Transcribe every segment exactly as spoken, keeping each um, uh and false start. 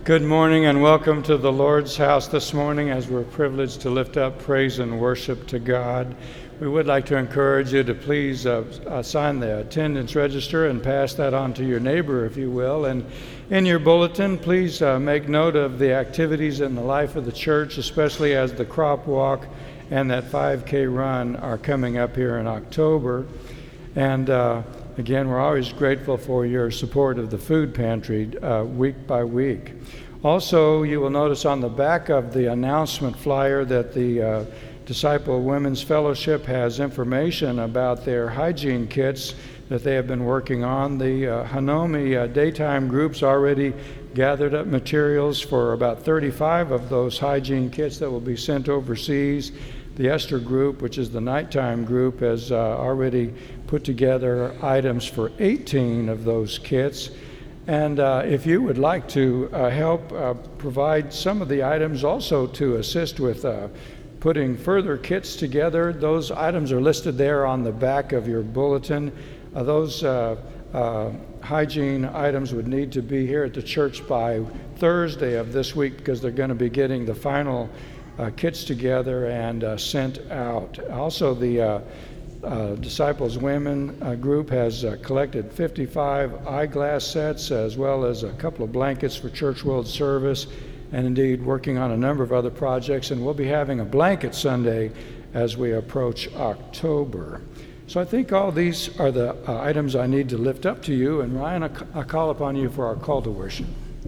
Good morning and welcome to the Lord's house this morning as we're privileged to lift up praise and worship to God. We would like to encourage you to please uh, uh, sign the attendance register and pass that on to your neighbor, if you will. And in your bulletin, please uh, make note of the activities in the life of the church, especially as the crop walk and that five K run are coming up here in October. And uh, again, we're always grateful for your support of the food pantry uh, week by week. Also, you will notice on the back of the announcement flyer that the uh, Disciple Women's Fellowship has information about their hygiene kits that they have been working on. The uh, Hanomi uh, daytime groups already gathered up materials for about thirty-five of those hygiene kits that will be sent overseas. The Esther group, which is the nighttime group, has uh, already put together items for eighteen of those kits. And uh, if you would like to uh, help uh, provide some of the items also to assist with uh, putting further kits together, those items are listed there on the back of your bulletin. Uh, those uh, uh, hygiene items would need to be here at the church by Thursday of this week because they're going to be getting the final uh, kits together and uh, sent out. Also, the uh, Uh, Disciples Women uh, group has uh, collected fifty-five eyeglass sets as well as a couple of blankets for Church World Service, and indeed working on a number of other projects, and we'll be having a blanket Sunday as we approach October. So I think all these are the uh, items I need to lift up to you, and Ryan, I, I call upon you for our call to worship.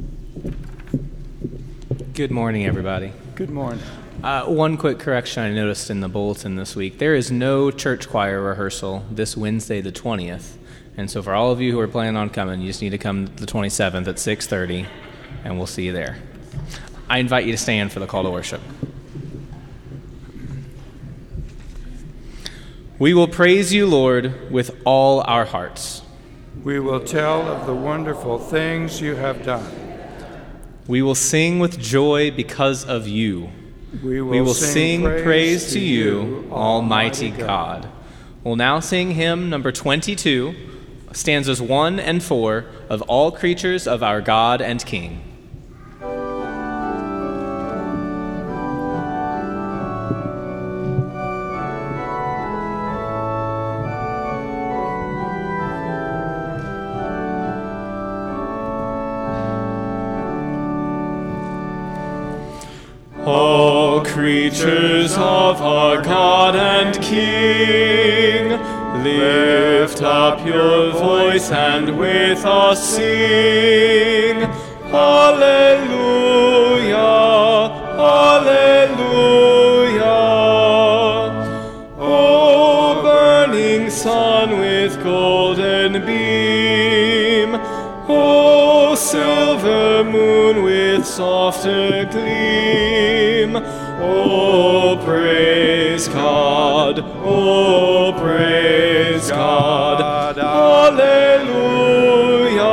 Good morning, everybody. Good morning. Uh, one quick correction I noticed in the bulletin this week. There is no church choir rehearsal this Wednesday the twentieth. And so for all of you who are planning on coming, you just need to come the twenty-seventh at six thirty, and we'll see you there. I invite you to stand for the call to worship. We will praise you, Lord, with all our hearts. We will tell of the wonderful things you have done. We will sing with joy because of you. We will, we will sing, sing praise, praise to to you, you Almighty God. God. We'll now sing hymn number twenty-two, stanzas one and four, of All Creatures of Our God and King. All creatures of our God and King, lift up your voice and with us sing. Alleluia, alleluia. O burning sun with golden beam, O silver moon with softer gleam, oh, praise God, oh, praise God. Alleluia,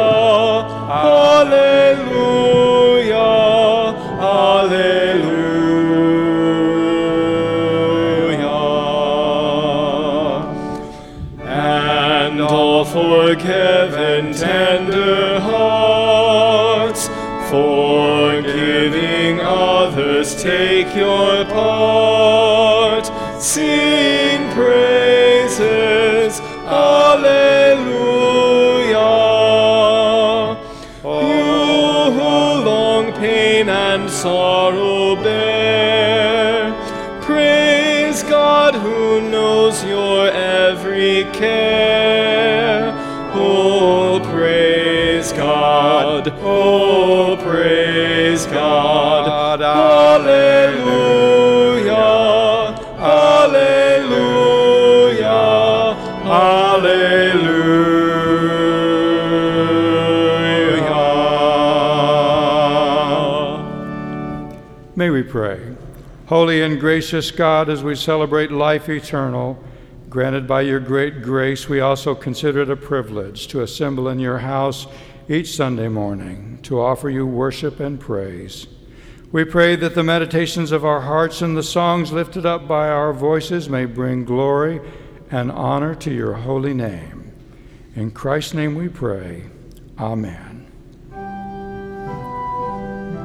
alleluia, alleluia. And all forgiven tender hearts, forgiving others, take your part. Sing praises, alleluia. You who long pain and sorrow bear, praise God who knows your every care. Oh, praise God, oh, praise God. Alleluia, alleluia, alleluia. May we pray. Holy and gracious God, as we celebrate life eternal, granted by your great grace, we also consider it a privilege to assemble in your house each Sunday morning to offer you worship and praise. We pray that the meditations of our hearts and the songs lifted up by our voices may bring glory and honor to your holy name. In Christ's name we pray. Amen.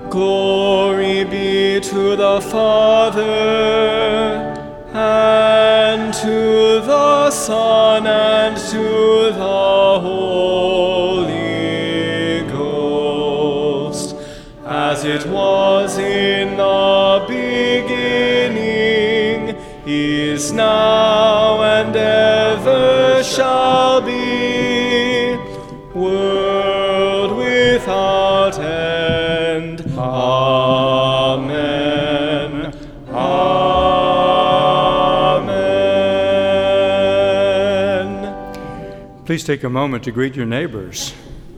Glory be to the Father, and to the Son, and to the Holy Ghost, as it was in the beginning, is now, and ever shall be, world without end. Amen. Amen. Please take a moment to greet your neighbors.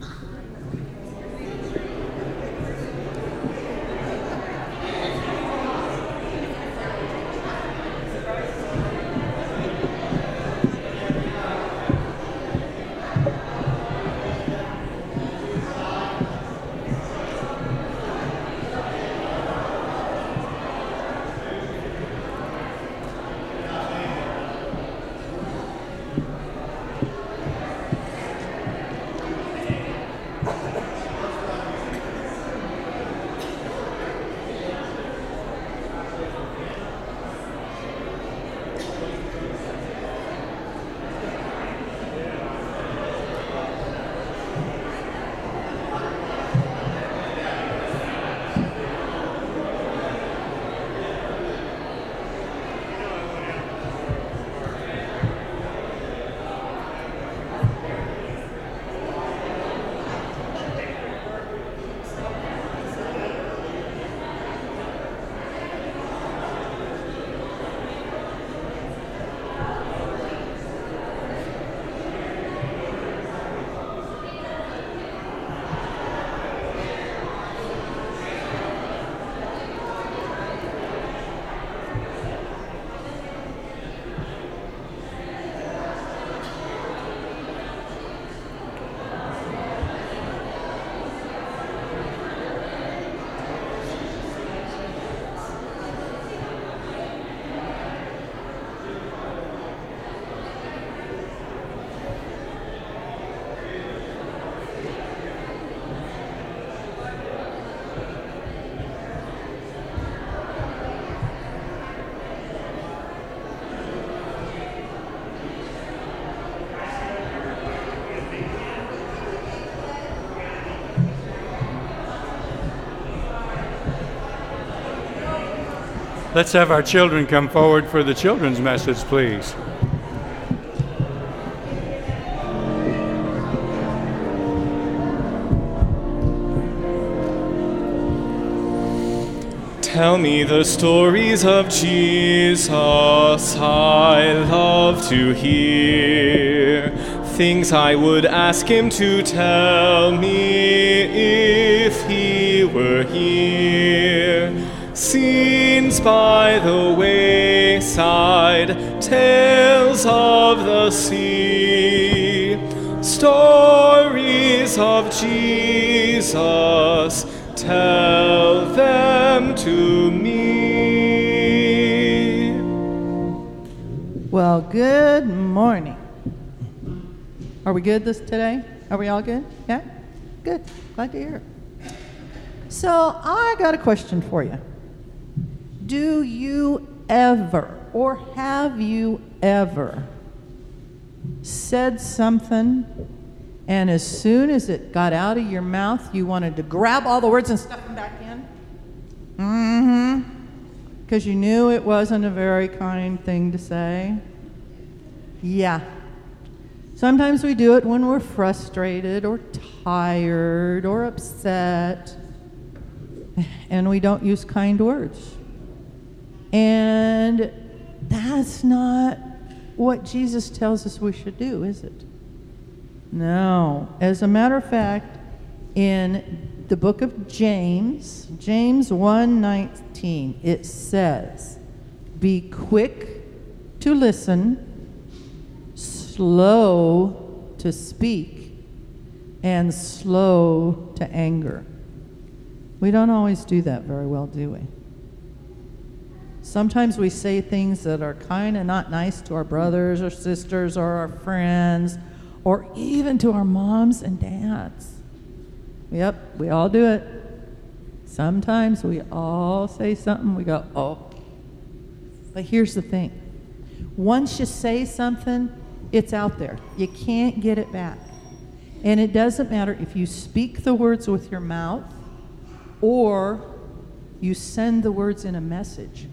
Let's have our children come forward for the children's message, please. Tell me the stories of Jesus, I love to hear. Things I would ask him to tell me if he were here. Scenes by the wayside, tales of the sea, stories of Jesus, tell them to me. Well, good morning. Are we good this today? Are we all good? Yeah? Good. Glad to hear it. So I got a question for you. Do you ever, or have you ever, said something and as soon as it got out of your mouth, you wanted to grab all the words and stuff them back in? Mm-hmm. Because you knew it wasn't a very kind thing to say? Yeah. Sometimes we do it when we're frustrated or tired or upset, and we don't use kind words. And that's not what Jesus tells us we should do, is it? No. As a matter of fact, in the book of James, James one nineteen, it says, "Be quick to listen, slow to speak, and slow to anger." We don't always do that very well, do we? Sometimes we say things that are kind of not nice to our brothers or sisters or our friends or even to our moms and dads. Yep, we all do it. Sometimes we all say something, we go, oh. But here's the thing. Once you say something, it's out there. You can't get it back. And it doesn't matter if you speak the words with your mouth or you send the words in a message.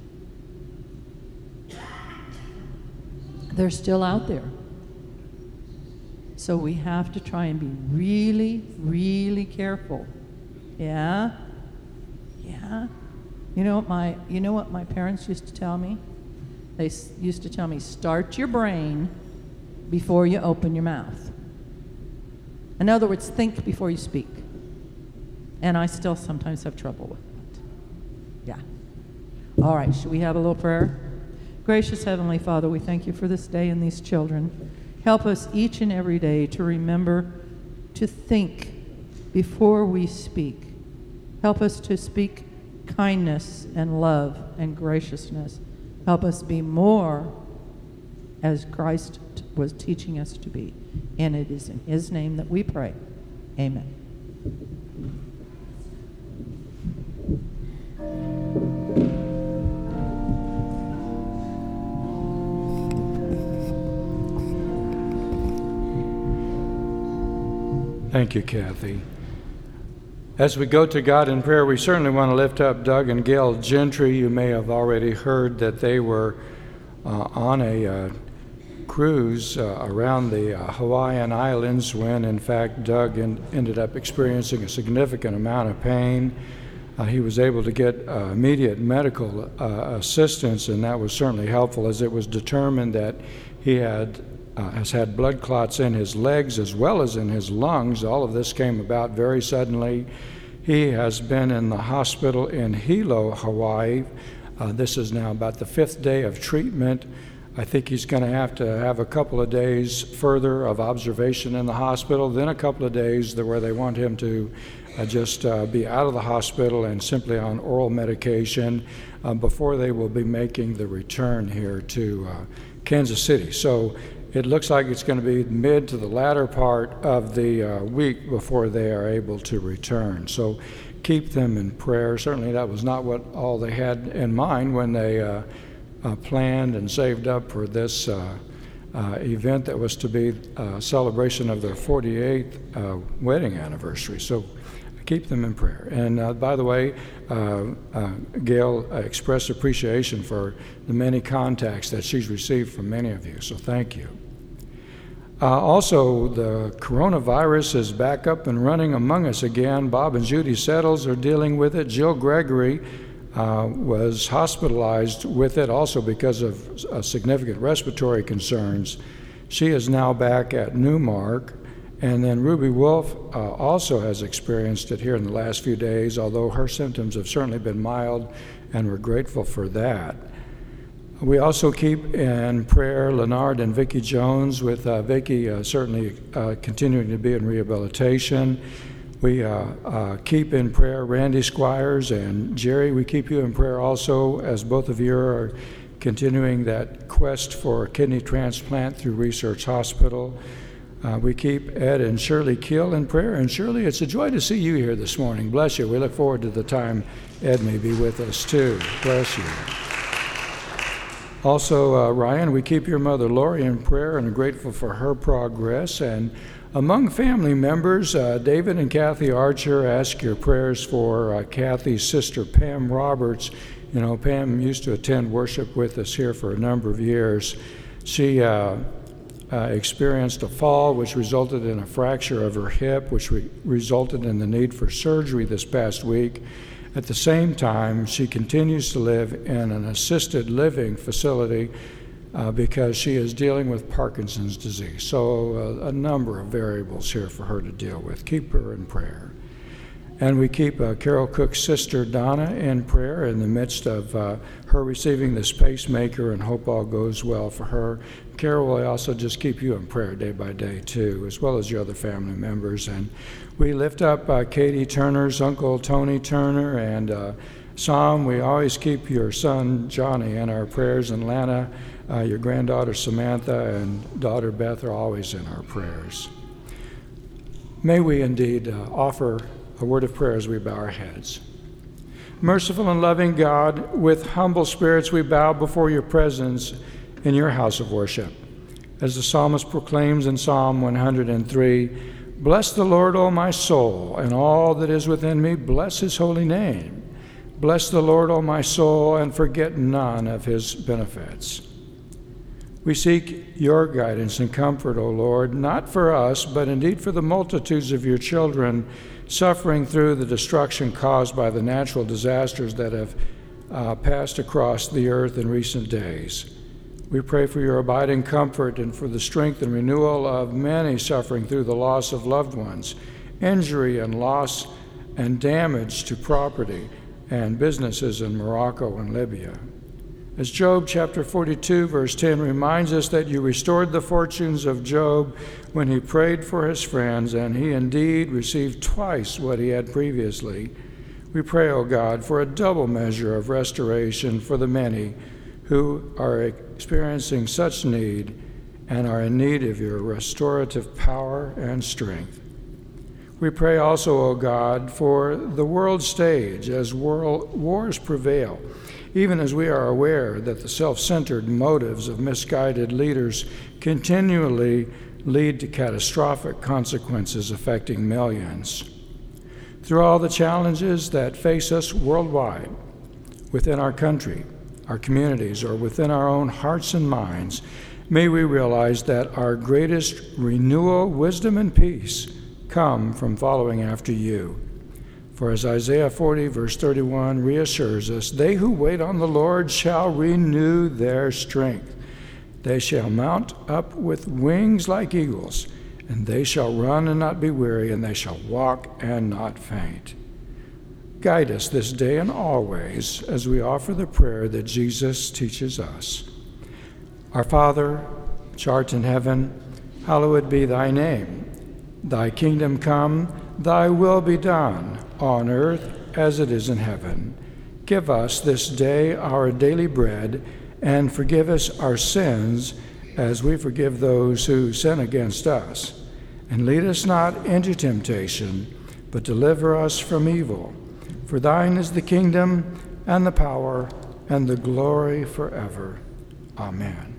They're still out there. So we have to try and be really, really careful. Yeah? Yeah? You know what my you know what my parents used to tell me? They s- used to tell me, start your brain before you open your mouth. In other words, think before you speak. And I still sometimes have trouble with it. Yeah. All right, should we have a little prayer? Gracious Heavenly Father, we thank you for this day and these children. Help us each and every day to remember to think before we speak. Help us to speak kindness and love and graciousness. Help us be more as Christ was teaching us to be. And it is in his name that we pray. Amen. Thank you, Kathy. As we go to God in prayer, we certainly want to lift up Doug and Gail Gentry. You may have already heard that they were uh, on a uh, cruise uh, around the uh, Hawaiian Islands when, in fact, Doug in, ended up experiencing a significant amount of pain. Uh, he was able to get uh, immediate medical uh, assistance, and that was certainly helpful, as it was determined that he had Uh, has had blood clots in his legs as well as in his lungs. All of this came about very suddenly. He has been in the hospital in Hilo, Hawaii. Uh, this is now about the fifth day of treatment. I think he's going to have to have a couple of days further of observation in the hospital, then a couple of days where they want him to uh, just uh, be out of the hospital and simply on oral medication uh, before they will be making the return here to uh, Kansas City. So it looks like it's going to be mid to the latter part of the uh, week before they are able to return. So keep them in prayer. Certainly that was not what all they had in mind when they uh, uh, planned and saved up for this uh, uh, event that was to be a celebration of their forty-eighth uh, wedding anniversary. So keep them in prayer. And uh, by the way, uh, uh, Gail uh, expressed appreciation for the many contacts that she's received from many of you, so thank you. Uh, also, the coronavirus is back up and running among us again. Bob and Judy Settles are dealing with it. Jill Gregory uh, was hospitalized with it also because of uh, significant respiratory concerns. She is now back at Newmark. And then Ruby Wolf uh, also has experienced it here in the last few days, although her symptoms have certainly been mild, and we're grateful for that. We also keep in prayer Leonard and Vicki Jones, with uh, Vicki uh, certainly uh, continuing to be in rehabilitation. We uh, uh, keep in prayer Randy Squires and Jerry. We keep you in prayer also, as both of you are continuing that quest for a kidney transplant through Research Hospital. Uh, we keep Ed and Shirley Keel in prayer. And Shirley, it's a joy to see you here this morning. Bless you. We look forward to the time Ed may be with us too. Bless you. Also, uh, Ryan, we keep your mother Lori in prayer and are grateful for her progress. And among family members, uh, David and Kathy Archer, ask your prayers for uh, Kathy's sister Pam Roberts. You know, Pam used to attend worship with us here for a number of years. She uh, Uh, experienced a fall which resulted in a fracture of her hip, which re- resulted in the need for surgery this past week. At the same time, she continues to live in an assisted living facility uh, because she is dealing with Parkinson's disease. So uh, a number of variables here for her to deal with. Keep her in prayer. And we keep uh, Carol Cook's sister Donna in prayer in the midst of uh, her receiving this pacemaker, and hope all goes well for her. Carol will also just keep you in prayer day by day too, as well as your other family members. And we lift up uh, Katie Turner's uncle Tony Turner, and uh, Sam, we always keep your son Johnny in our prayers, and Lana, uh, your granddaughter Samantha, and daughter Beth are always in our prayers. May we indeed uh, offer a word of prayer as we bow our heads. Merciful and loving God, with humble spirits we bow before your presence in your house of worship. As the psalmist proclaims in Psalm one hundred three, "Bless the Lord, O my soul, and all that is within me, bless his holy name. Bless the Lord, O my soul, and forget none of his benefits." We seek your guidance and comfort, O Lord, not for us, but indeed for the multitudes of your children suffering through the destruction caused by the natural disasters that have uh, passed across the earth in recent days. We pray for your abiding comfort and for the strength and renewal of many suffering through the loss of loved ones, injury and loss and damage to property and businesses in Morocco and Libya. As Job chapter forty-two, verse ten reminds us that you restored the fortunes of Job when he prayed for his friends, and he indeed received twice what he had previously. We pray, O God, for a double measure of restoration for the many who are experiencing such need and are in need of your restorative power and strength. We pray also, O God, for the world stage as world wars prevail, even as we are aware that the self-centered motives of misguided leaders continually lead to catastrophic consequences affecting millions. Through all the challenges that face us worldwide, within our country, our communities, or within our own hearts and minds, may we realize that our greatest renewal, wisdom, and peace come from following after you. For as Isaiah forty, verse thirty-one reassures us, they who wait on the Lord shall renew their strength. They shall mount up with wings like eagles, and they shall run and not be weary, and they shall walk and not faint. Guide us this day and always as we offer the prayer that Jesus teaches us. Our Father, which art in heaven, hallowed be thy name. Thy kingdom come, thy will be done, on earth as it is in heaven. Give us this day our daily bread, and forgive us our sins as we forgive those who sin against us. And lead us not into temptation, but deliver us from evil. For thine is the kingdom, and the power, and the glory forever. Amen.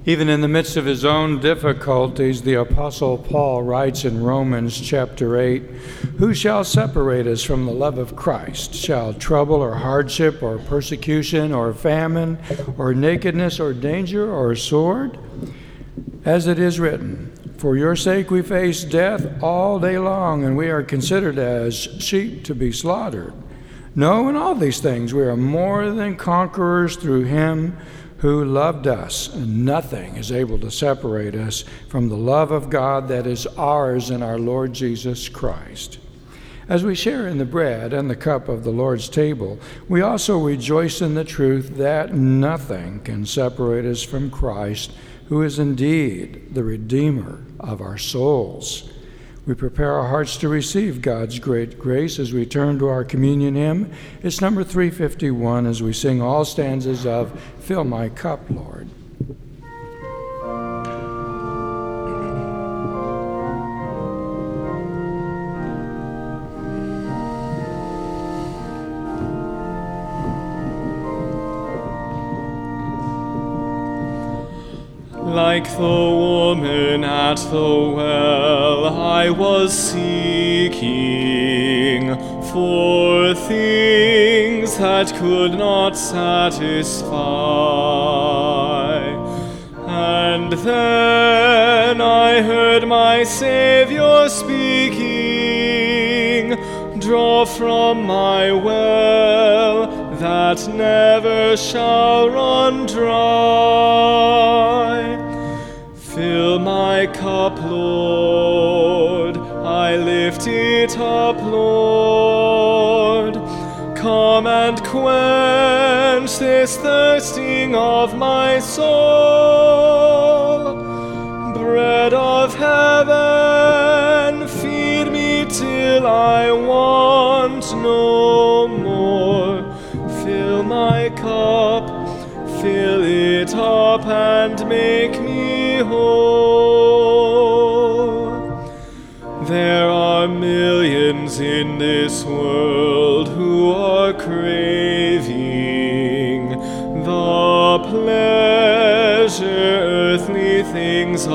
Even in the midst of his own difficulties, the Apostle Paul writes in Romans chapter eight, "Who shall separate us from the love of Christ? Shall trouble or hardship or persecution or famine or nakedness or danger or sword? As it is written, for your sake we face death all day long, and we are considered as sheep to be slaughtered. No, in all these things we are more than conquerors through him who loved us, and nothing is able to separate us from the love of God that is ours in our Lord Jesus Christ." As we share in the bread and the cup of the Lord's table, we also rejoice in the truth that nothing can separate us from Christ, who is indeed the Redeemer of our souls. We prepare our hearts to receive God's great grace as we turn to our communion hymn. It's number three fifty-one as we sing all stanzas of "Fill My Cup, Lord." Like the woman at the well, I was seeking for things that could not satisfy. And then I heard my Savior speaking, "Draw from my well that never shall run dry. Fill my cup, Lord, I lift it up, Lord. Come and quench this thirsting of my soul. Bread of heaven, feed me till I want no more. Fill my cup, fill it up and make me whole. There are millions in this world who are craving the pleasure earthly things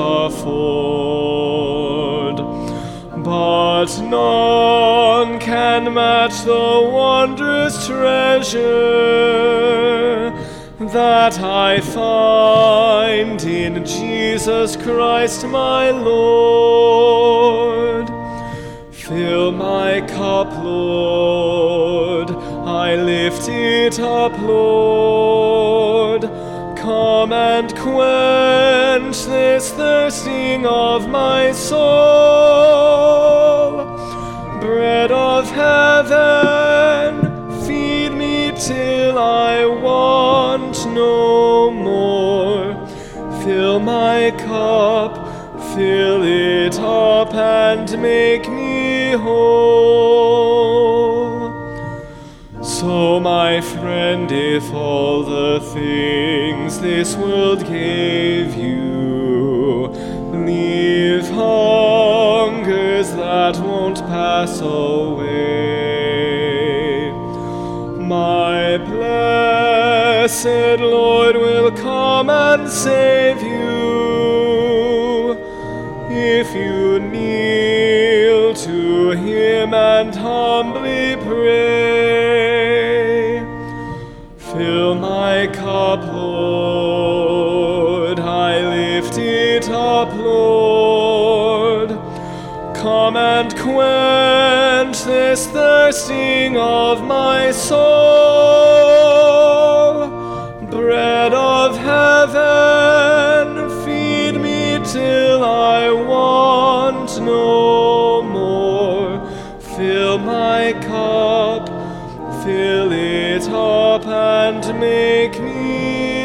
afford, but none can match the wondrous treasure that I find in Jesus Christ my Lord. Fill my cup, Lord, I lift it up, Lord. Come and quench this thirsting of my soul. Bread of heaven, feed me till I want no more. Fill my cup, fill it up and make me whole. So, my friend, if all the things this world gave you leave hungers that won't pass away, my blessed Lord will come and save you if you kneel to him and humbly pray. Fill my cup, Lord, I lift it up, Lord. Come and quench this thirsting of my soul. Bread of heaven, feed me till I want no more. Fill my cup, fill it up and make me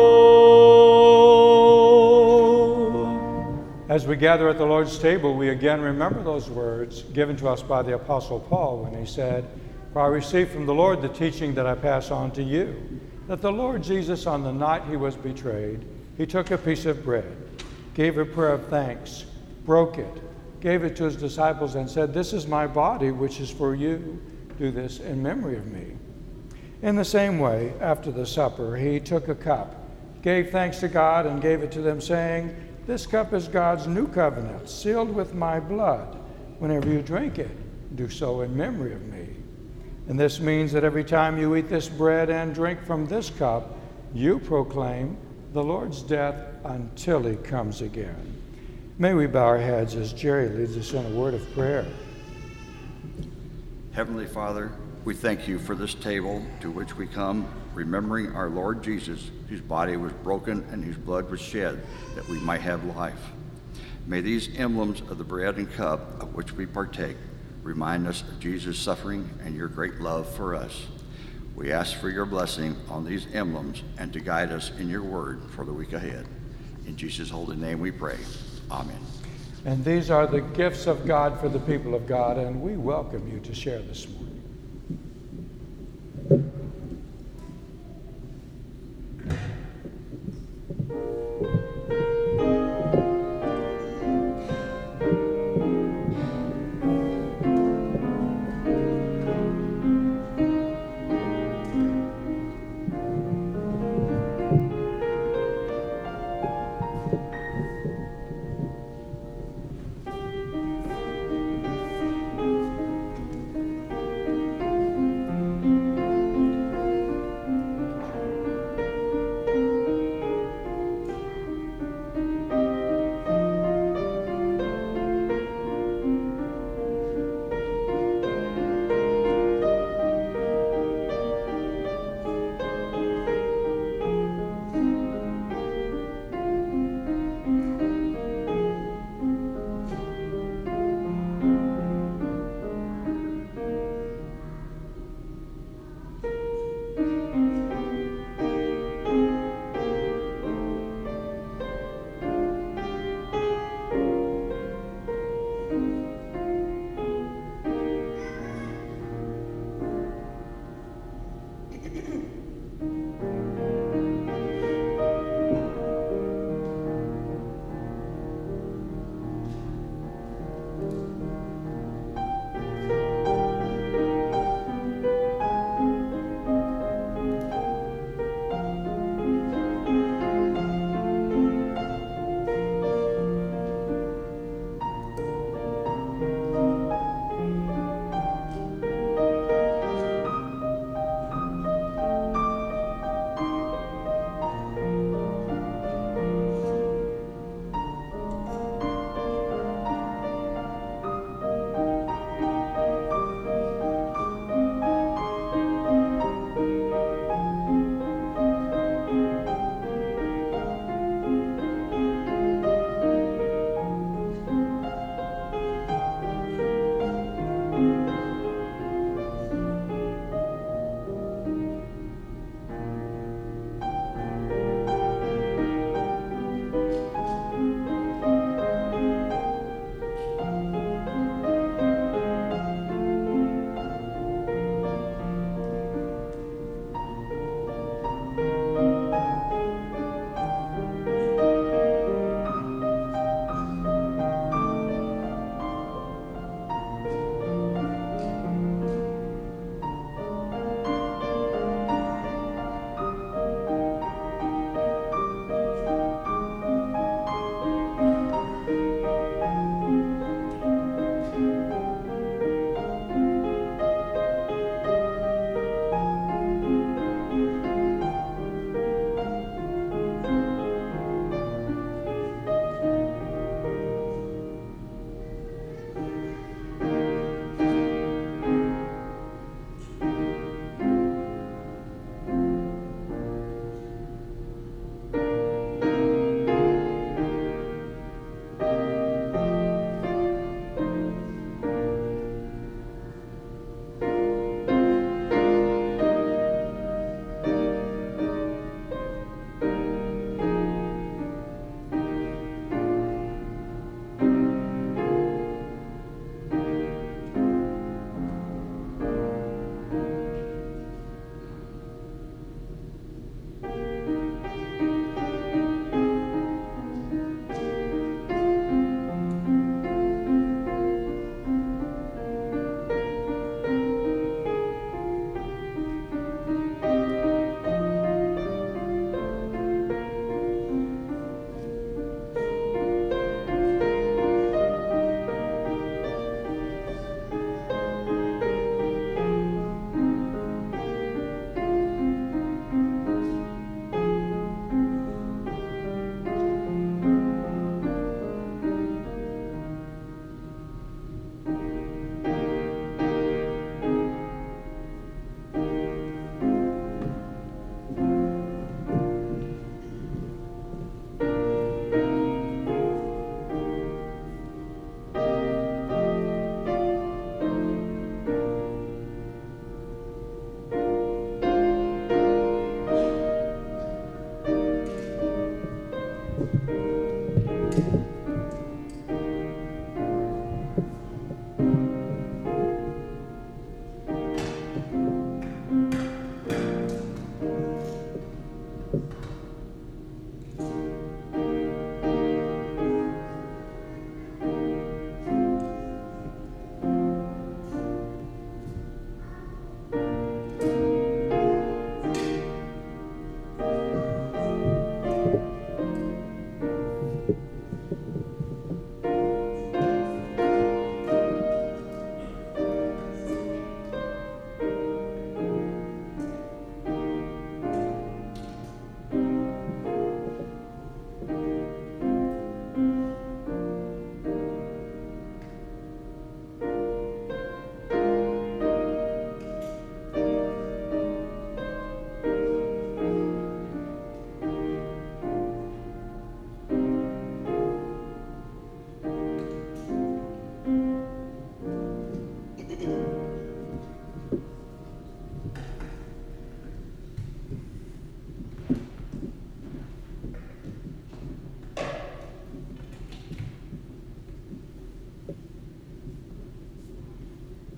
whole. As we gather at the Lord's table, we again remember those words given to us by the Apostle Paul when he said, "For I received from the Lord the teaching that I pass on to you, that the Lord Jesus, on the night he was betrayed, he took a piece of bread, gave a prayer of thanks, broke it, gave it to his disciples, and said, 'This is my body, which is for you. Do this in memory of me.' In the same way, after the supper, he took a cup, gave thanks to God and gave it to them, saying, "This cup is God's new covenant, sealed with my blood. Whenever you drink it, do so in memory of me." And this means that every time you eat this bread and drink from this cup, you proclaim the Lord's death until he comes again. May we bow our heads as Jerry leads us in a word of prayer. Heavenly Father, we thank you for this table to which we come, remembering our Lord Jesus, whose body was broken and whose blood was shed, that we might have life. May these emblems of the bread and cup of which we partake remind us of Jesus' suffering and your great love for us. We ask for your blessing on these emblems and to guide us in your word for the week ahead. In Jesus' holy name we pray. Amen. And these are the gifts of God for the people of God, and we welcome you to share this morning.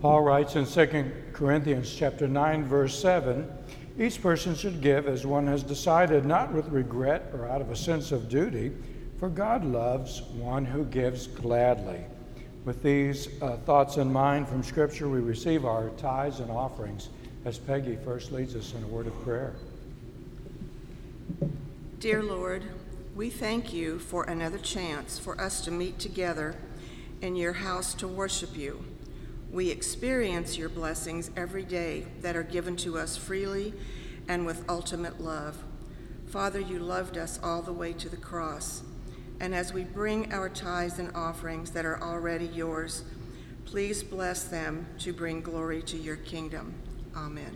Paul writes in Second Corinthians chapter nine, verse seven, each person should give as one has decided, not with regret or out of a sense of duty, for God loves one who gives gladly. With these uh, thoughts in mind from Scripture, we receive our tithes and offerings as Peggy first leads us in a word of prayer. Dear Lord, we thank you for another chance for us to meet together in your house to worship you. We experience your blessings every day that are given to us freely and with ultimate love. Father, you loved us all the way to the cross. And as we bring our tithes and offerings that are already yours, please bless them to bring glory to your kingdom. Amen.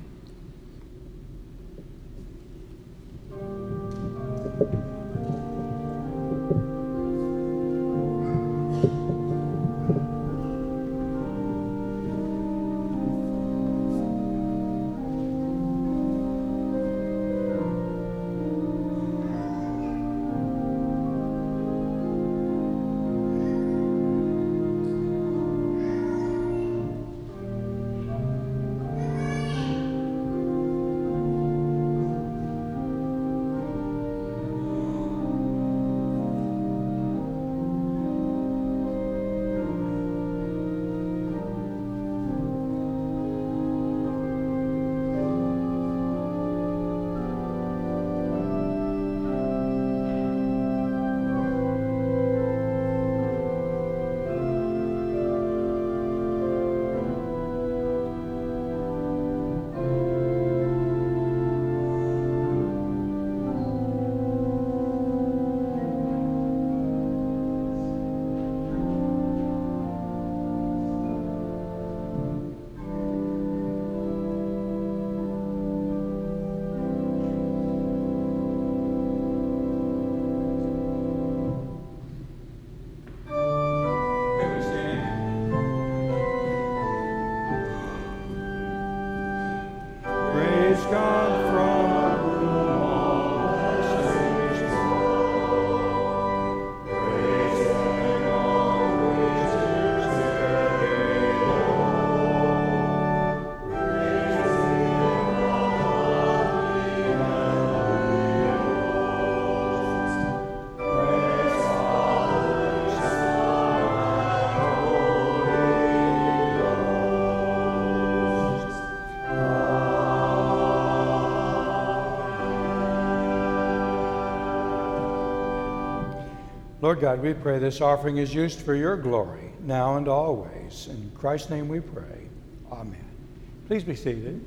Lord God, we pray this offering is used for your glory, now and always. In Christ's name we pray. Amen. Please be seated.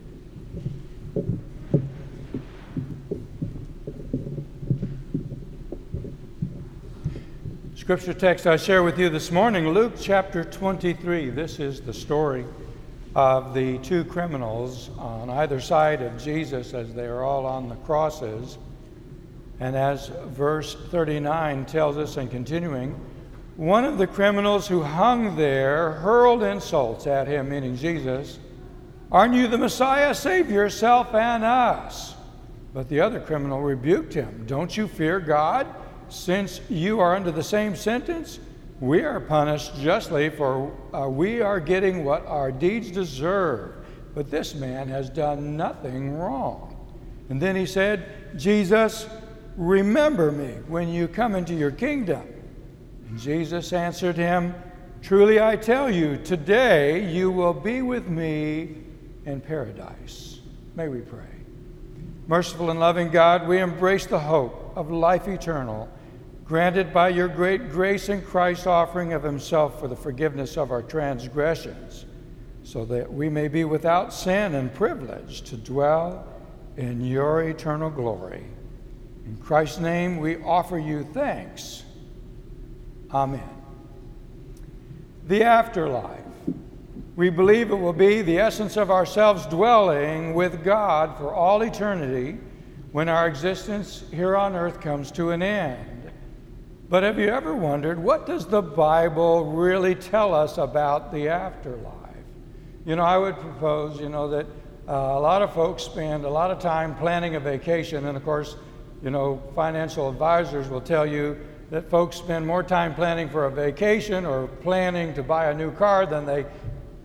Scripture text I share with you this morning, Luke chapter twenty-three. This is the story of the two criminals on either side of Jesus as they are all on the crosses. And as verse thirty-nine tells us, and continuing, one of the criminals who hung there hurled insults at him, meaning Jesus. Aren't you the Messiah? Save yourself and us. But the other criminal rebuked him. Don't you fear God? Since you are under the same sentence, we are punished justly, for uh, we are getting what our deeds deserve. But this man has done nothing wrong. And then he said, Jesus, remember me when you come into your kingdom. And Jesus answered him, truly I tell you, today you will be with me in paradise. May we pray. Merciful and loving God, we embrace the hope of life eternal, granted by your great grace in Christ's offering of himself for the forgiveness of our transgressions, so that we may be without sin and privileged to dwell in your eternal glory. In Christ's name, we offer you thanks. Amen. The afterlife. We believe it will be the essence of ourselves dwelling with God for all eternity when our existence here on earth comes to an end. But have you ever wondered, what does the Bible really tell us about the afterlife? You know, I would propose, you know, that uh, a lot of folks spend a lot of time planning a vacation, and of course, you know, financial advisors will tell you that folks spend more time planning for a vacation or planning to buy a new car than they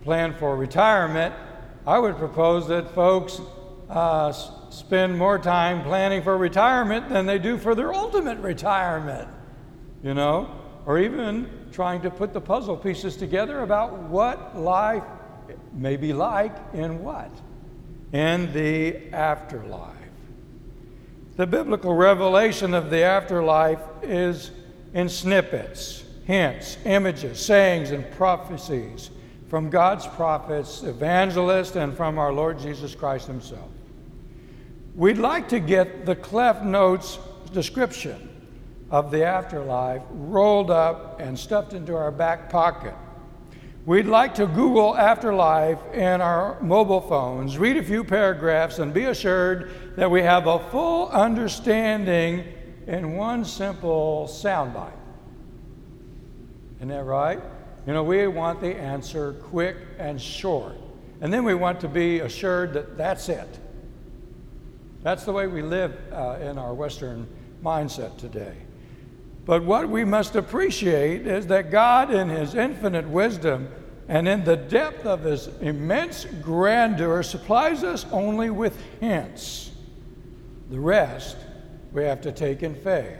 plan for retirement, I would propose that folks uh, s- spend more time planning for retirement than they do for their ultimate retirement, you know, or even trying to put the puzzle pieces together about what life may be like in what? In the afterlife. The biblical revelation of the afterlife is in snippets, hints, images, sayings, and prophecies from God's prophets, evangelists, and from our Lord Jesus Christ himself. We'd like to get the Cliff Notes description of the afterlife rolled up and stuffed into our back pocket. We'd like to Google afterlife in our mobile phones, read a few paragraphs, and be assured that we have a full understanding in one simple soundbite. Isn't that right? You know, we want the answer quick and short. And then we want to be assured that that's it. That's the way we live uh, in our Western mindset today. But what we must appreciate is that God, in his infinite wisdom and in the depth of his immense grandeur, supplies us only with hints. The rest we have to take in faith.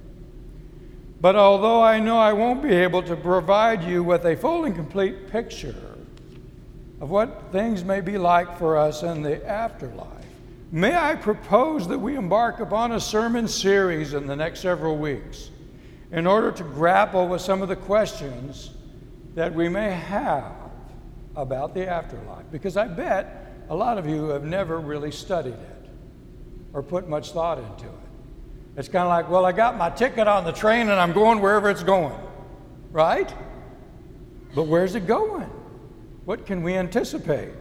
But although I know I won't be able to provide you with a full and complete picture of what things may be like for us in the afterlife, may I propose that we embark upon a sermon series in the next several weeks in order to grapple with some of the questions that we may have about the afterlife. Because I bet a lot of you have never really studied it or put much thought into it. It's kind of like, well, I got my ticket on the train and I'm going wherever it's going, right? But where's it going? What can we anticipate?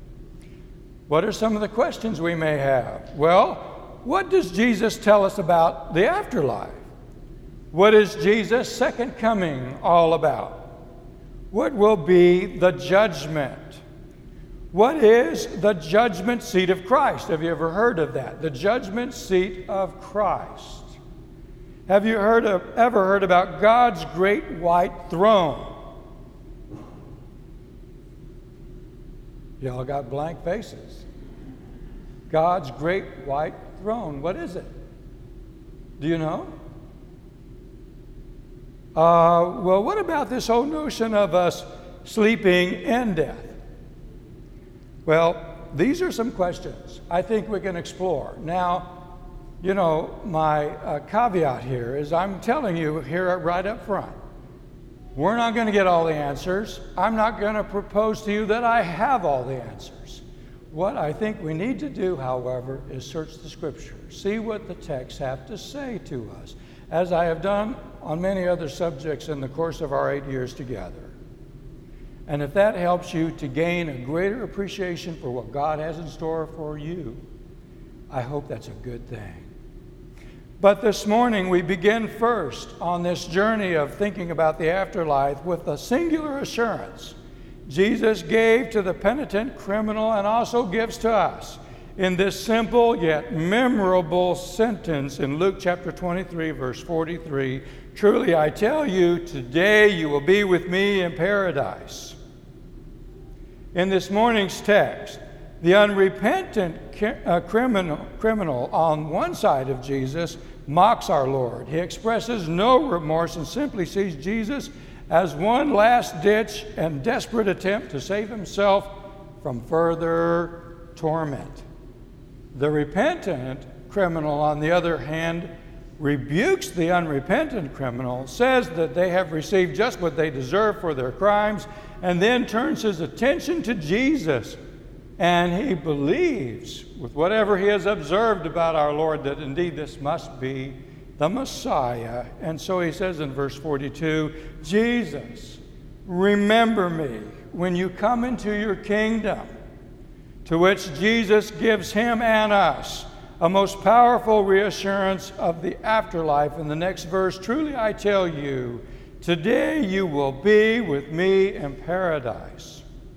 What are some of the questions we may have? Well, what does Jesus tell us about the afterlife? What is Jesus' second coming all about? What will be the judgment? What is the judgment seat of Christ? Have you ever heard of that? The judgment seat of Christ. Have you heard of, ever heard about God's great white throne? Y'all got blank faces. God's great white throne. What is it? Do you know? Uh, well, what about this whole notion of us sleeping in death? Well, these are some questions I think we can explore. Now, you know, my uh, caveat here is I'm telling you here right up front, we're not going to get all the answers. I'm not going to propose to you that I have all the answers. What I think we need to do, however, is search the Scriptures, see what the texts have to say to us, as I have done on many other subjects in the course of our eight years together. And if that helps you to gain a greater appreciation for what God has in store for you, I hope that's a good thing. But this morning we begin first on this journey of thinking about the afterlife with a singular assurance Jesus gave to the penitent criminal and also gives to us in this simple yet memorable sentence in Luke chapter twenty-three, verse forty-three, "Truly I tell you, today you will be with me in paradise." In this morning's text, the unrepentant uh, criminal, criminal on one side of Jesus mocks our Lord. He expresses no remorse and simply sees Jesus as one last-ditch and desperate attempt to save himself from further torment. The repentant criminal, on the other hand, rebukes the unrepentant criminal, says that they have received just what they deserve for their crimes, and then turns his attention to Jesus. And he believes, with whatever he has observed about our Lord, that indeed this must be the Messiah. And so he says in verse forty-two, "Jesus, remember me when you come into your kingdom." To which Jesus gives him and us a most powerful reassurance of the afterlife in the next verse. "Truly I tell you, today you will be with me in paradise."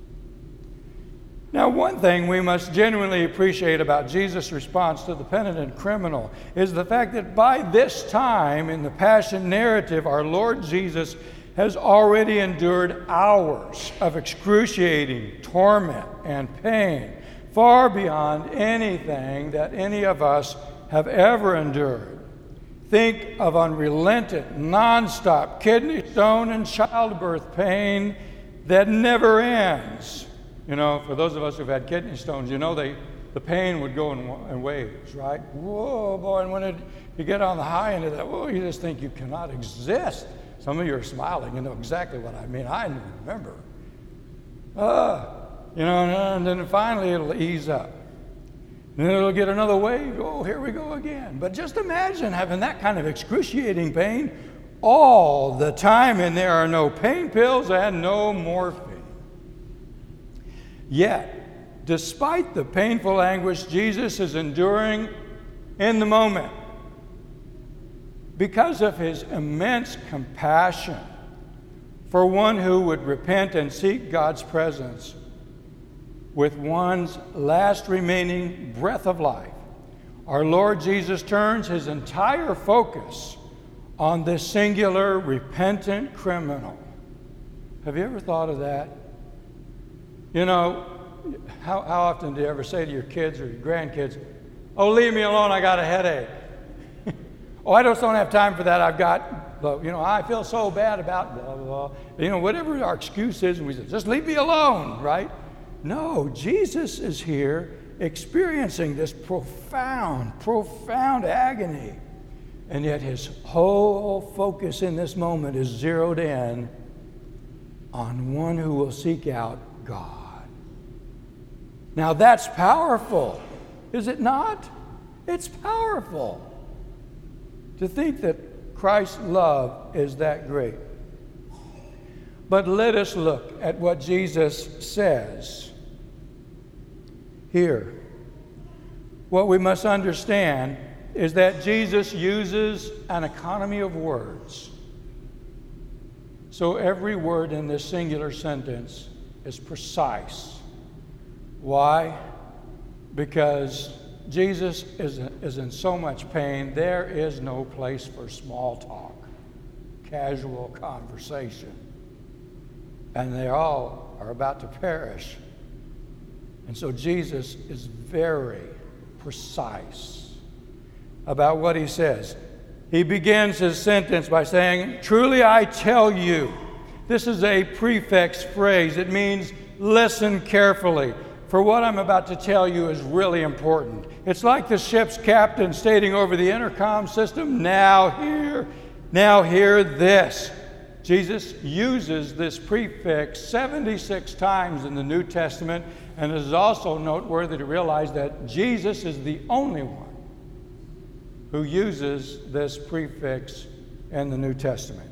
Now, one thing we must genuinely appreciate about Jesus' response to the penitent criminal is the fact that by this time in the Passion narrative, our Lord Jesus has already endured hours of excruciating torment and pain, far beyond anything that any of us have ever endured. Think of unrelenting, nonstop kidney stone and childbirth pain that never ends. You know, for those of us who've had kidney stones, you know they the pain would go in, in waves, right? Whoa, boy, and when it, you get on the high end of that, whoa, you just think you cannot exist. Some of you are smiling, you know exactly what I mean. I remember. Uh, you know, and then finally it'll ease up. And then it'll get another wave. Oh, here we go again. But just imagine having that kind of excruciating pain all the time, and there are no pain pills and no morphine. Yet, despite the painful anguish Jesus is enduring in the moment, because of his immense compassion for one who would repent and seek God's presence with one's last remaining breath of life, our Lord Jesus turns his entire focus on this singular repentant criminal. Have you ever thought of that? You know, how, how often do you ever say to your kids or your grandkids, "Oh, leave me alone, I got a headache." "Oh, I just don't have time for that, I've got, you know, I feel so bad about blah, blah, blah." You know, whatever our excuse is, and we say, "Just leave me alone," right? No, Jesus is here experiencing this profound, profound agony. And yet his whole focus in this moment is zeroed in on one who will seek out God. Now that's powerful, is it not? It's powerful to think that Christ's love is that great. But let us look at what Jesus says here. What we must understand is that Jesus uses an economy of words. So every word in this singular sentence is precise. Why? Because Jesus is, is in so much pain, there is no place for small talk, casual conversation. And they all are about to perish. And so Jesus is very precise about what he says. He begins his sentence by saying, "Truly I tell you." This is a prefix phrase. It means listen carefully, for what I'm about to tell you is really important. It's like the ship's captain stating over the intercom system, "Now hear, now hear this." Jesus uses this prefix seventy-six times in the New Testament, and it is also noteworthy to realize that Jesus is the only one who uses this prefix in the New Testament.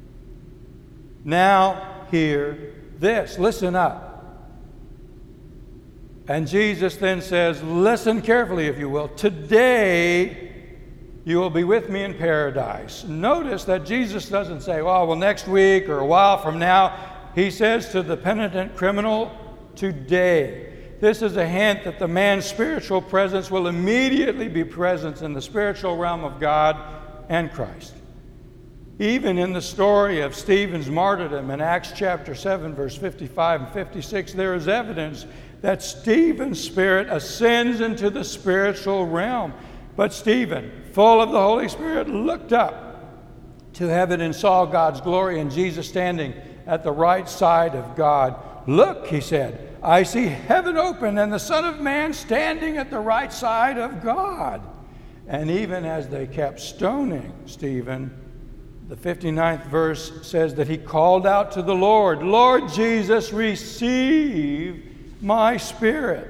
Now hear this. Listen up. And Jesus then says, listen carefully, if you will. Today you will be with me in paradise. Notice that Jesus doesn't say, oh, well, next week or a while from now. He says to the penitent criminal, today. This is a hint that the man's spiritual presence will immediately be present in the spiritual realm of God and Christ. Even in the story of Stephen's martyrdom in Acts chapter seven, verse fifty-five and fifty-six, there is evidence that Stephen's spirit ascends into the spiritual realm. But Stephen, full of the Holy Spirit, looked up to heaven and saw God's glory and Jesus standing at the right side of God. Look, he said, I see heaven open and the Son of Man standing at the right side of God. And even as they kept stoning Stephen, the fifty-ninth verse says that he called out to the Lord, Lord Jesus, receive my spirit.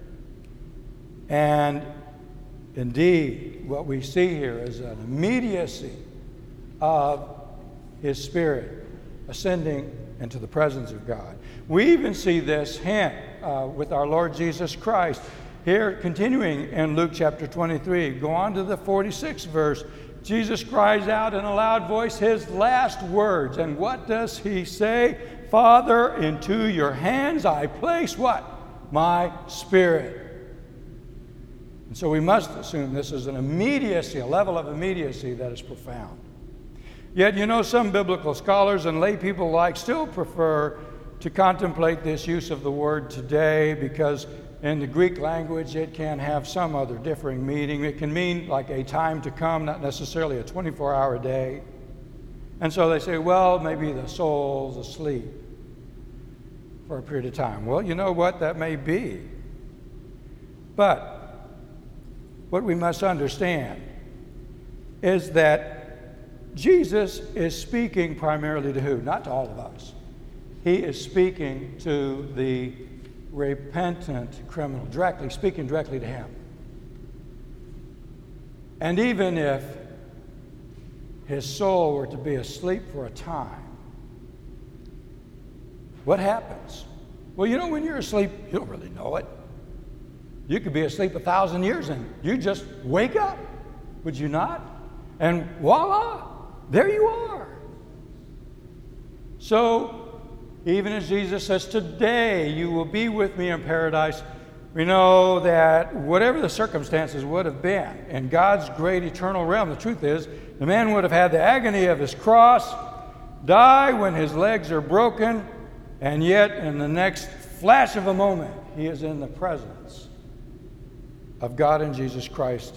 And indeed, what we see here is an immediacy of his spirit ascending into the presence of God. We even see this hint uh, with our Lord Jesus Christ. Here, continuing in Luke chapter twenty-three, go on to the forty-sixth verse. Jesus cries out in a loud voice his last words. And what does he say? Father, into your hands I place what? My spirit. And so we must assume this is an immediacy, a level of immediacy that is profound. Yet, you know, some biblical scholars and lay people alike still prefer to contemplate this use of the word today, because in the Greek language it can have some other differing meaning. It can mean like a time to come, not necessarily a twenty-four hour day. And so they say, well, maybe the soul's asleep for a period of time. Well, you know what? That may be. But what we must understand is that Jesus is speaking primarily to who? Not to all of us. He is speaking to the repentant criminal, directly, speaking directly to him. And even if his soul were to be asleep for a time, what happens? Well, you know, when you're asleep, you don't really know it. You could be asleep a thousand years and you just wake up, would you not? And voila, there you are. So, even as Jesus says, today you will be with me in paradise, we know that whatever the circumstances would have been in God's great eternal realm, the truth is, the man would have had the agony of his cross, die when his legs are broken, and yet in the next flash of a moment, he is in the presence of God and Jesus Christ.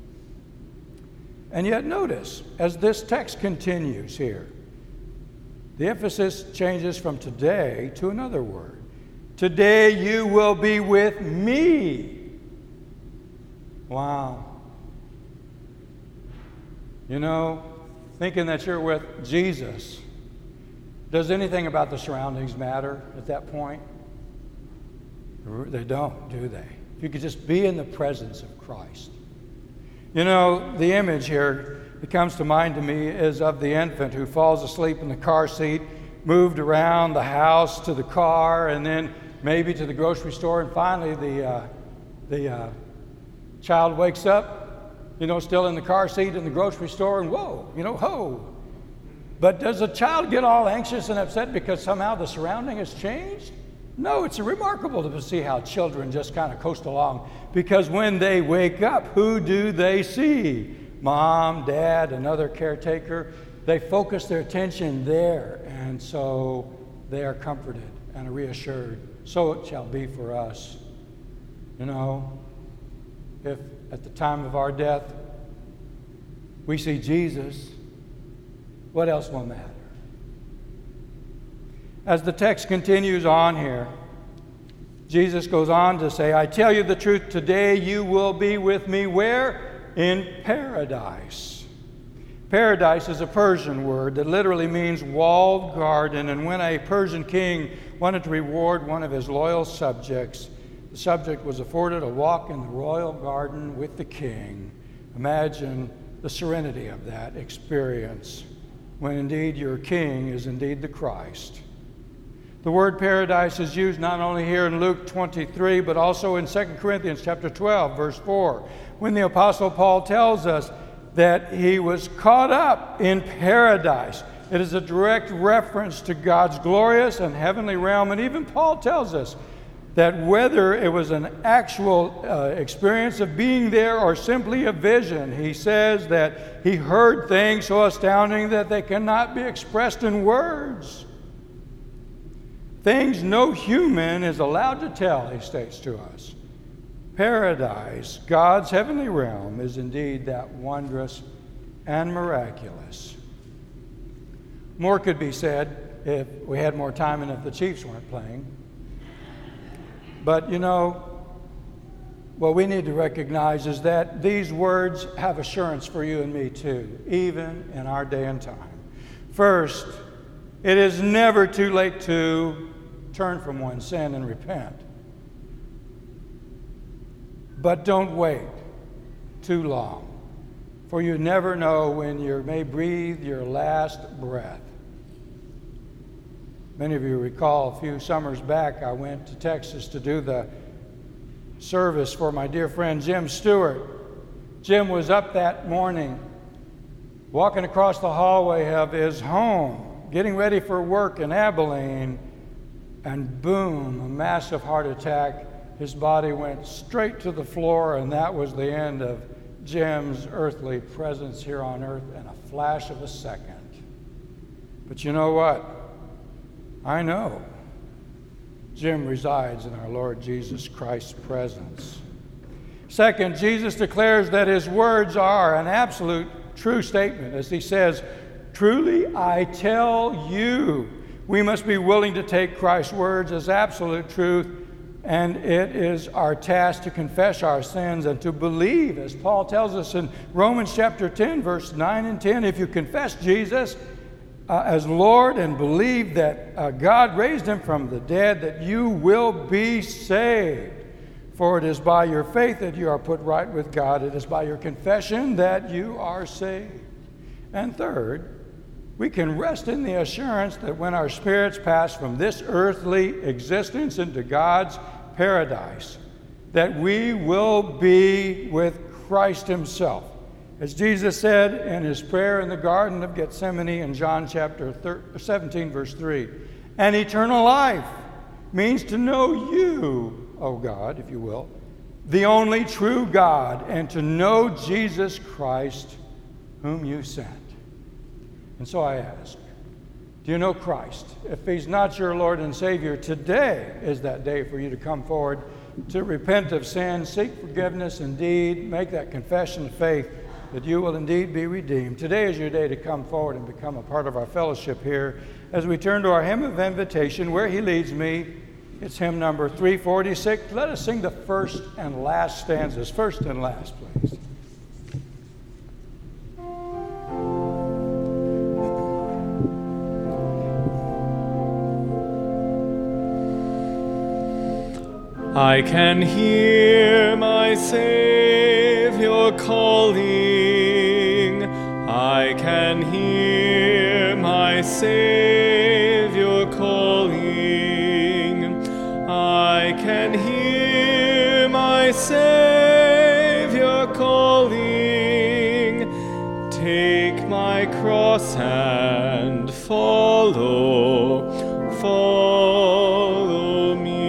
And yet notice, as this text continues here, the emphasis changes from today to another word. Today you will be with me. Wow. You know, thinking that you're with Jesus, does anything about the surroundings matter at that point? They don't, do they? You could just be in the presence of Christ. You know, the image here that comes to mind to me is of the infant who falls asleep in the car seat, moved around the house to the car, and then maybe to the grocery store, and finally the uh, the uh, child wakes up, you know, still in the car seat in the grocery store, and whoa, you know, ho. But does a child get all anxious and upset because somehow the surrounding has changed? No, it's remarkable to see how children just kind of coast along, because when they wake up, who do they see? Mom, dad, another caretaker. They focus their attention there, and so they are comforted and reassured. So it shall be for us. You know, if at the time of our death we see Jesus, what else will matter? As the text continues on here, Jesus goes on to say, I tell you the truth, today you will be with me where? In paradise. Paradise is a Persian word that literally means walled garden, and when a Persian king wanted to reward one of his loyal subjects, the subject was afforded a walk in the royal garden with the king. Imagine the serenity of that experience when indeed your king is indeed the Christ. The word paradise is used not only here in Luke twenty-three, but also in Second Corinthians chapter twelve, verse four, when the Apostle Paul tells us that he was caught up in paradise. It is a direct reference to God's glorious and heavenly realm. And even Paul tells us that whether it was an actual uh, experience of being there or simply a vision, he says that he heard things so astounding that they cannot be expressed in words. Things no human is allowed to tell, he states to us. Paradise, God's heavenly realm, is indeed that wondrous and miraculous. More could be said if we had more time and if the Chiefs weren't playing. But you know, what we need to recognize is that these words have assurance for you and me too, even in our day and time. First, it is never too late to turn from one's sin and repent. But don't wait too long, for you never know when you may breathe your last breath. Many of you recall a few summers back, I went to Texas to do the service for my dear friend Jim Stewart. Jim was up that morning, walking across the hallway of his home, getting ready for work in Abilene, and boom, a massive heart attack. His body went straight to the floor, and that was the end of Jim's earthly presence here on earth in a flash of a second. But you know what? I know Jim resides in our Lord Jesus Christ's presence. Second, Jesus declares that his words are an absolute true statement as he says, "Truly I tell you." We must be willing to take Christ's words as absolute truth, and it is our task to confess our sins and to believe, as Paul tells us in Romans chapter ten, verse nine and ten, if you confess Jesus uh, as Lord and believe that uh, God raised him from the dead, that you will be saved. For it is by your faith that you are put right with God. It is by your confession that you are saved. And third, we can rest in the assurance that when our spirits pass from this earthly existence into God's paradise, that we will be with Christ himself. As Jesus said in his prayer in the Garden of Gethsemane in John chapter seventeen, verse three, "And eternal life means to know you, O God, if you will, the only true God, and to know Jesus Christ, whom you sent." And so I ask, do you know Christ? If he's not your Lord and Savior, today is that day for you to come forward, to repent of sin, seek forgiveness indeed, make that confession of faith that you will indeed be redeemed. Today is your day to come forward and become a part of our fellowship here as we turn to our hymn of invitation, Where He Leads Me. It's hymn number three forty-six. Let us sing the first and last stanzas. First and last, please. I can hear my Savior calling. I can hear my Savior calling. I can hear my Savior calling. Take my cross and follow, follow me.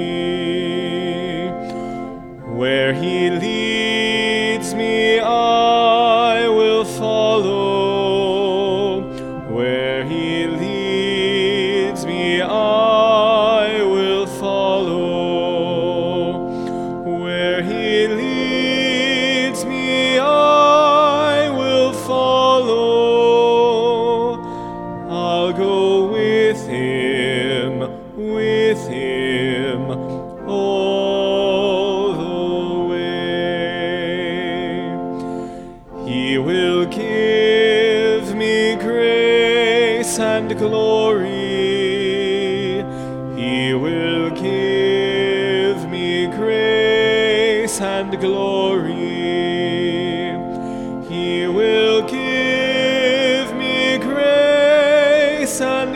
Where he leads me, I will follow. Where he leads me, I will follow. Where he leads me, I will follow. I'll go with him, with him, all the way. He will give me grace and glory. He will give me grace and glory. He will give me grace and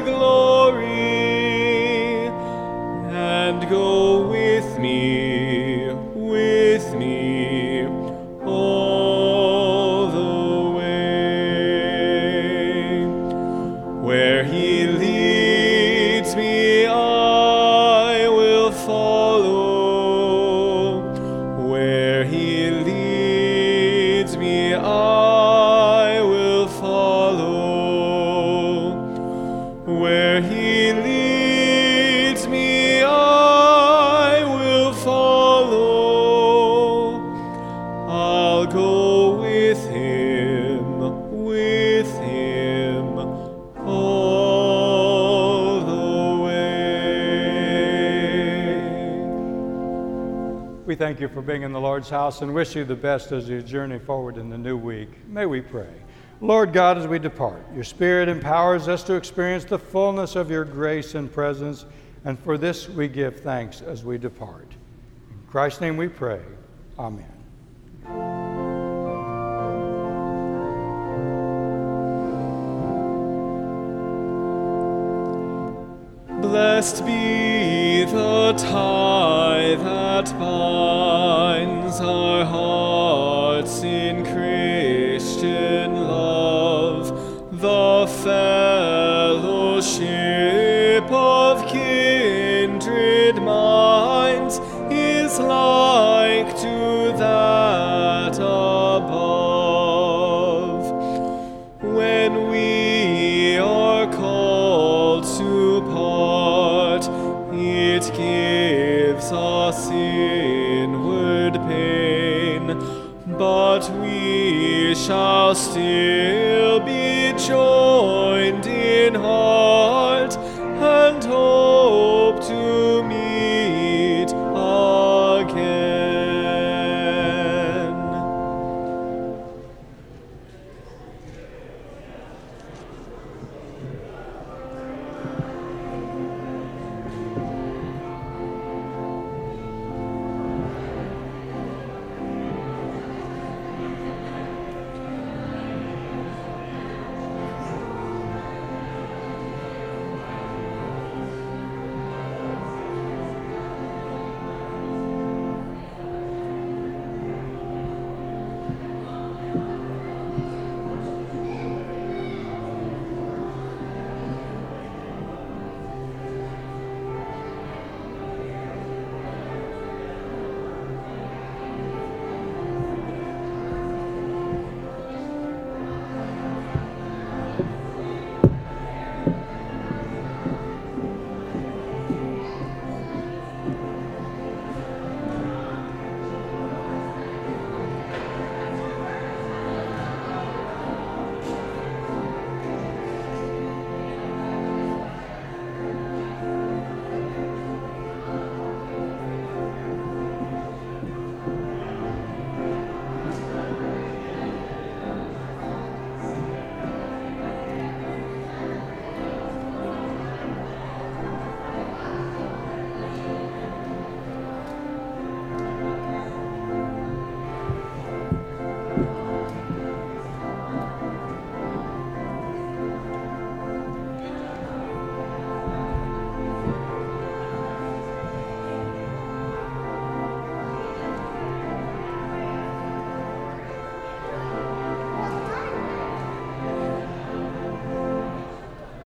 glory, and go with me, with me, all the way. Where he leads me, I will follow. Where he leads me, I will follow. Where he leads me, I will follow. I'll go with him, with him, all the way. We thank you for being in the Lord's house and wish you the best as you journey forward in the new week. May we pray. Lord God, as we depart, your Spirit empowers us to experience the fullness of your grace and presence, and for this we give thanks as we depart. In Christ's name we pray. Amen. Blessed be the tie that binds our hearts in Christian love, the fellowship of kindred minds is like to that above. When we are called but we shall still be joined in heart